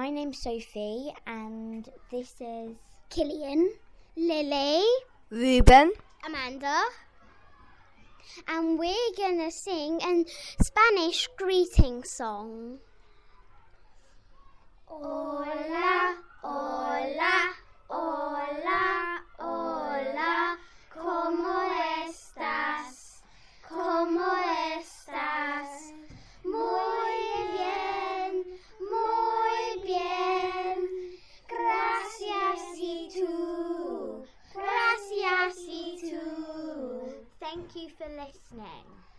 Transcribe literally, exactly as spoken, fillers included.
my name's Sophie, and this is Killian, Lily, Ruben, Amanda, and we're gonna sing a Spanish greeting song. Hola, hola, hola, hola, ¿cómo estás? ¿Cómo estás? Muy bien, muy bien. Gracias y tú. Gracias y tú. Thank you for listening.